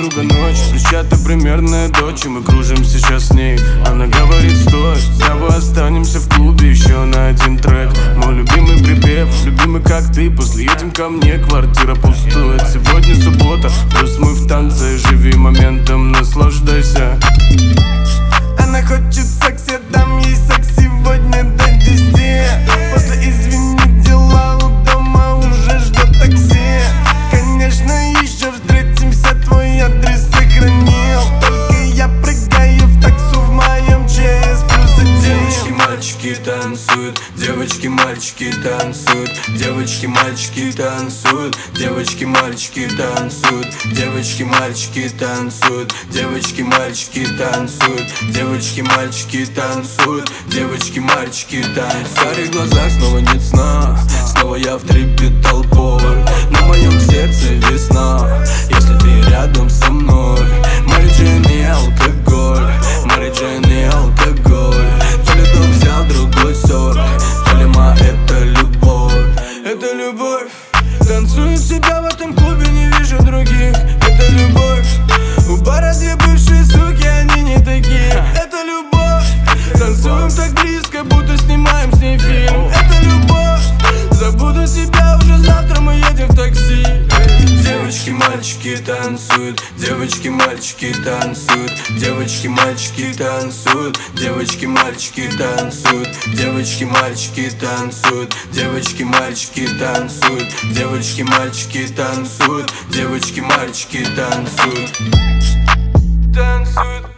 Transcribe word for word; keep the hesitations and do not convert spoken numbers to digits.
подруга ночь, лишь чья-то примерная дочь, и мы кружим сейчас с ней. Она говорит: стой, с тобой останемся в клубе еще на один трек. Мой любимый припев, любимый как ты, после едем ко мне, квартира пустует. Сегодня суббота, плюс мы в танце, живи моментом, наслаждайся. Она хочет секс, я дам ей секс сегодня до десяти. После извини, дела у дома, уже ждет такси. Конечно, еще встретимся, твой адрес сохранил. Только я прыгаю в таксу в моем ЧС плюс один. Девочки, мальчики танцуют, девочки, мальчики танцуют, девочки, мальчики танцуют, девочки, мальчики танцуют, девочки, мальчики танцуют, девочки, мальчики танцуют, девочки, мальчики танцуют, девочки, мальчики танцуют. В карих глазах снова нет сна, снова я в трипе толпой. На моем сердце весна, если ты рядом со мной. Мэри Джейн и алкоголь, Мэри Джейн и алкоголь. То ли дом взял другой сорт, то ли ма это любовь. Это любовь, танцую себя в этом клубе, не вижу других. Это любовь, у бара две бывшие суки, они не такие. Это любовь, танцуем так близко, будто снимаем с ней фильм. Это любовь, забуду тебя, уже завтра мы едем в такси. Девочки, мальчики танцуют, девочки, мальчики танцуют, девочки, мальчики танцуют, девочки, мальчики танцуют, девочки, мальчики танцуют, девочки, мальчики танцуют, девочки, мальчики танцуют, девочки, мальчики танцуют, танцуют.